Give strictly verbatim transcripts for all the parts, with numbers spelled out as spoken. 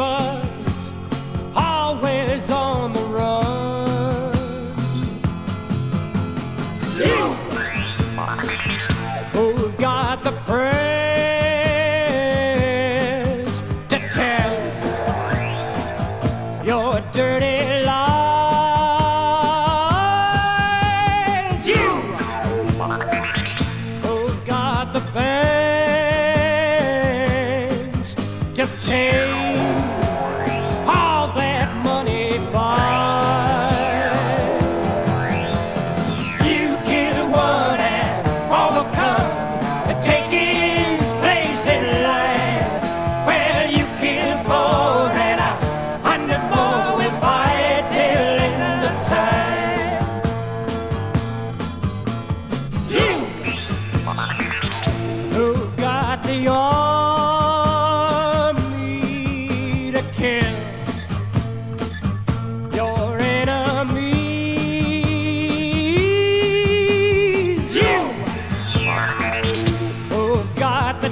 us always on the run. You who've got the prayers to tell your dirty lies. You who've got the banks to take all that money buys. You kill one and overcome and take his place in line. Well, you kill four and a hundred more will fight till end of time. You who've got the army to kill your enemies. You who've got the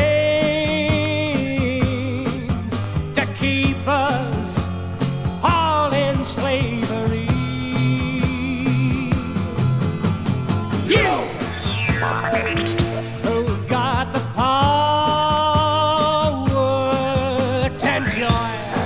chains to keep us all in slavery. You who've got the power to join